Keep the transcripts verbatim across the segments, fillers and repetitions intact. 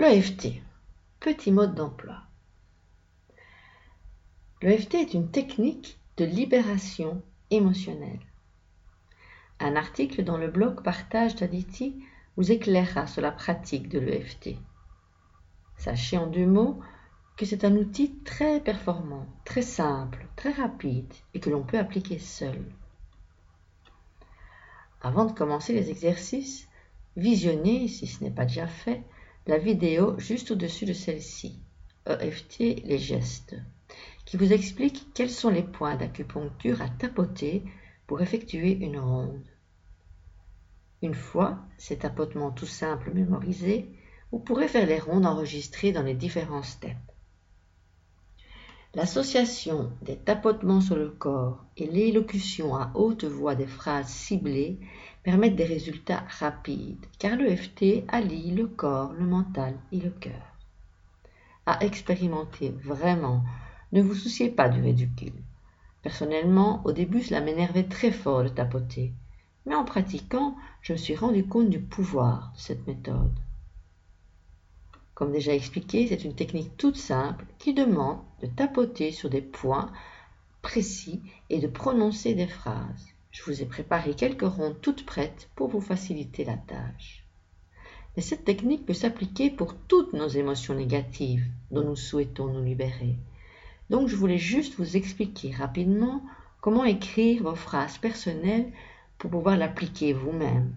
L'E F T, petit mode d'emploi. L'E F T est une technique de libération émotionnelle. Un article dans le blog Partage d'Aditi vous éclairera sur la pratique de l'E F T. Sachez en deux mots que c'est un outil très performant, très simple, très rapide et que l'on peut appliquer seul. Avant de commencer les exercices, visionnez, si ce n'est pas déjà fait, la vidéo juste au-dessus de celle-ci, E F T, les gestes, qui vous explique quels sont les points d'acupuncture à tapoter pour effectuer une ronde. Une fois ces tapotements tout simples mémorisés, vous pourrez faire les rondes enregistrées dans les différents steps. L'association des tapotements sur le corps et l'élocution à haute voix des phrases ciblées permettent des résultats rapides, car l'E F T allie le corps, le mental et le cœur. À expérimenter vraiment, ne vous souciez pas du ridicule. Personnellement, au début, cela m'énervait très fort de tapoter, mais en pratiquant, je me suis rendu compte du pouvoir de cette méthode. Comme déjà expliqué, c'est une technique toute simple qui demande de tapoter sur des points précis et de prononcer des phrases. Je vous ai préparé quelques rondes toutes prêtes pour vous faciliter la tâche. Mais cette technique peut s'appliquer pour toutes nos émotions négatives dont nous souhaitons nous libérer. Donc je voulais juste vous expliquer rapidement comment écrire vos phrases personnelles pour pouvoir l'appliquer vous-même.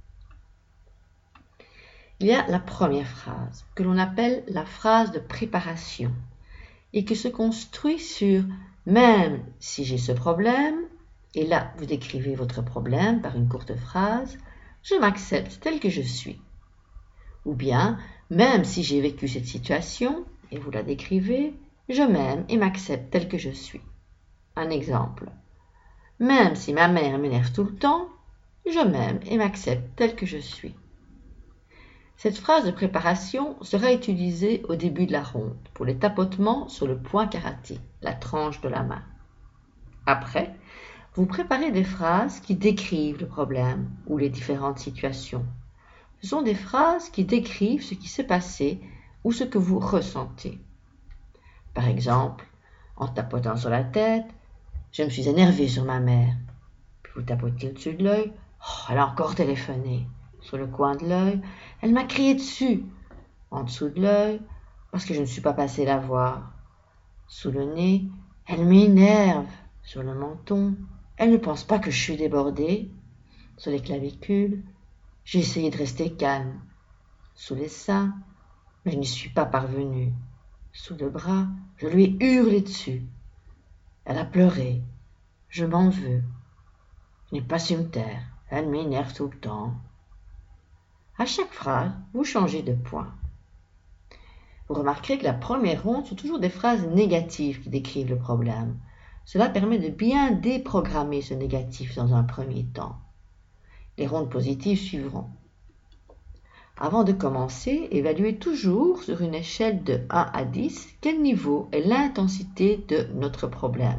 Il y a la première phrase, que l'on appelle la phrase de préparation, et qui se construit sur « même si j'ai ce problème », et là vous décrivez votre problème par une courte phrase « je m'accepte tel que je suis ». Ou bien « même si j'ai vécu cette situation », et vous la décrivez « je m'aime et m'accepte tel que je suis ». Un exemple « même si ma mère m'énerve tout le temps, je m'aime et m'accepte tel que je suis ». Cette phrase de préparation sera utilisée au début de la ronde pour les tapotements sur le point karaté, la tranche de la main. Après, vous préparez des phrases qui décrivent le problème ou les différentes situations. Ce sont des phrases qui décrivent ce qui s'est passé ou ce que vous ressentez. Par exemple, en tapotant sur la tête, je me suis énervé sur ma mère. Puis vous tapotez au-dessus de l'œil, oh, elle a encore téléphoné. Sur le coin de l'œil, elle m'a crié dessus. En dessous de l'œil, parce que je ne suis pas passé la voir. Sous le nez, elle m'énerve. Sur le menton, elle ne pense pas que je suis débordée. Sur les clavicules, j'ai essayé de rester calme. Sous les seins, mais je n'y suis pas parvenue. Sous le bras, je lui ai hurlé dessus. Elle a pleuré. Je m'en veux. Je n'ai pas su me taire. Elle m'énerve tout le temps. À chaque phrase, vous changez de point. Vous remarquerez que la première ronde sont toujours des phrases négatives qui décrivent le problème. Cela permet de bien déprogrammer ce négatif dans un premier temps. Les rondes positives suivront. Avant de commencer, évaluez toujours sur une échelle de un à dix quel niveau est l'intensité de notre problème.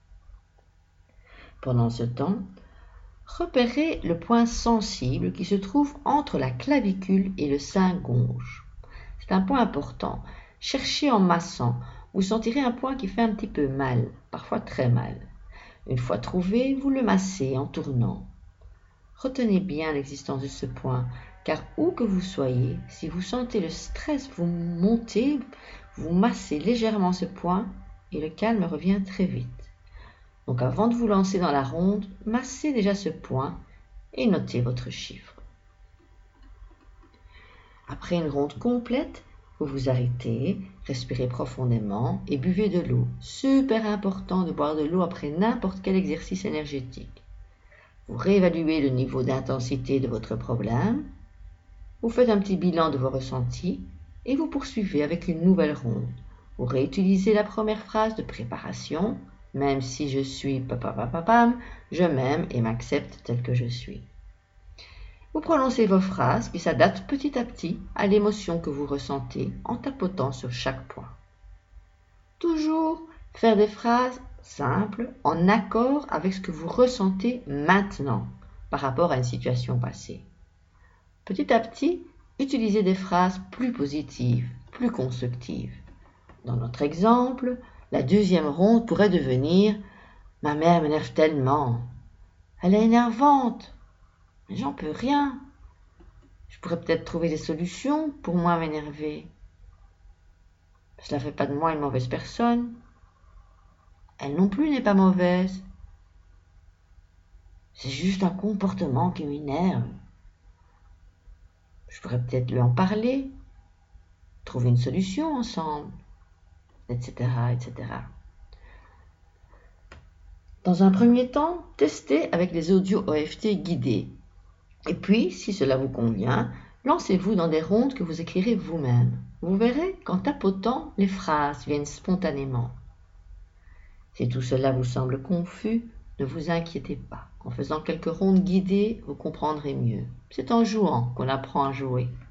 Pendant ce temps, repérez le point sensible qui se trouve entre la clavicule et le sein gauche. C'est un point important. Cherchez en massant. Vous sentirez un point qui fait un petit peu mal, parfois très mal. Une fois trouvé, vous le massez en tournant. Retenez bien l'existence de ce point, car où que vous soyez, si vous sentez le stress vous monter, vous massez légèrement ce point et le calme revient très vite. Donc avant de vous lancer dans la ronde, massez déjà ce point et notez votre chiffre. Après une ronde complète, vous vous arrêtez, respirez profondément et buvez de l'eau. Super important de boire de l'eau après n'importe quel exercice énergétique. Vous réévaluez le niveau d'intensité de votre problème, vous faites un petit bilan de vos ressentis et vous poursuivez avec une nouvelle ronde. Vous réutilisez la première phrase de préparation. Même si je suis papapapapam, je m'aime et m'accepte tel que je suis. Vous prononcez vos phrases qui s'adaptent petit à petit à l'émotion que vous ressentez en tapotant sur chaque point. Toujours faire des phrases simples en accord avec ce que vous ressentez maintenant par rapport à une situation passée. Petit à petit, utilisez des phrases plus positives, plus constructives. Dans notre exemple, la deuxième ronde pourrait devenir « Ma mère m'énerve tellement. Elle est énervante, mais j'en peux rien. Je pourrais peut-être trouver des solutions pour moins m'énerver. Cela ne fait pas de moi une mauvaise personne. Elle non plus n'est pas mauvaise. C'est juste un comportement qui m'énerve. Je pourrais peut-être lui en parler, trouver une solution ensemble, et cetera, et cetera. Dans un premier temps, testez avec les audios O F T guidés. Et puis, si cela vous convient, lancez-vous dans des rondes que vous écrirez vous-même. Vous verrez qu'en tapotant, les phrases viennent spontanément. Si tout cela vous semble confus, ne vous inquiétez pas. En faisant quelques rondes guidées, vous comprendrez mieux. C'est en jouant qu'on apprend à jouer.